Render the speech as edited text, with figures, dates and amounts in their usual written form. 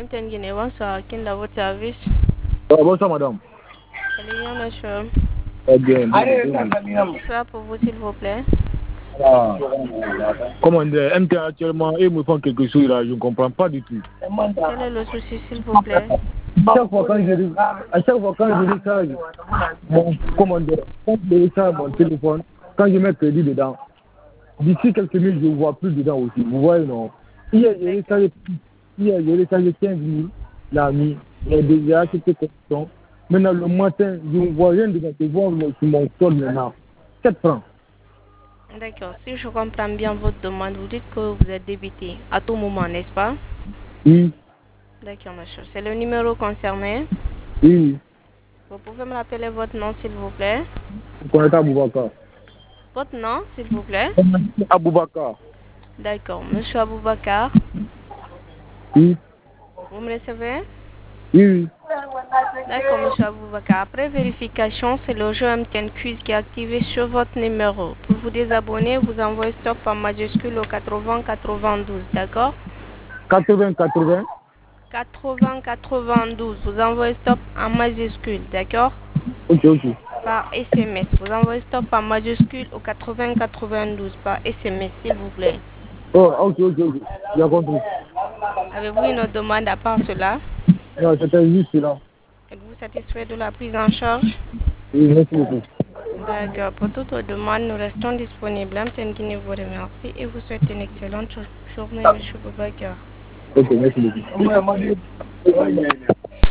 MTN Guinée, bonsoir. Qui est à votre service? Bonsoir, madame. Allez bien, monsieur. Bien. Soit pour vous, s'il vous plaît. Comment dire, MTN actuellement, ils me font quelque chose là, je ne comprends pas du tout. Quel est le souci, s'il vous plaît? À chaque fois quand je recharge comment dire, quand je recharge mon téléphone, quand je mets crédit dedans, d'ici quelques minutes, je ne vois plus dedans aussi. Vous voyez, non? Hier, j'ai rechargé 15 000 la nuit. J'ai déjà acheté quelque chose. Maintenant, le matin, je ne vois rien dedans. Je vois sur mon sol maintenant. 7 francs. D'accord. Si je comprends bien votre demande, vous dites que vous êtes débité à tout moment, n'est-ce pas? Oui. D'accord, monsieur. C'est le numéro concerné. Oui. Vous pouvez me rappeler votre nom, s'il vous plaît? Vous connaissez Aboubakar? Votre nom, s'il vous plaît? Aboubakar. D'accord. Monsieur Aboubakar, Oui. vous me recevez? Oui. D'accord, monsieur Aboubakar. Après vérification, c'est le jeu MTN Quiz qui est activé sur votre numéro. Pour vous désabonner, vous envoyez stop en majuscule au 80 92, d'accord? 80. 80 92, vous envoyez stop en majuscule, d'accord? Ok. Par SMS, vous envoyez stop en majuscule au 80 92 par SMS, s'il vous plaît. Oh, ok. J'ai compris. Avez-vous une autre demande à part cela? Non, c'était juste là. Êtes-vous satisfait de la prise en charge? Oui, merci beaucoup. D'accord. Pour toute autre demande, nous restons disponibles. MTN Guinée vous remercie et vous souhaite une excellente journée, monsieur Boubacar. Ok, merci beaucoup.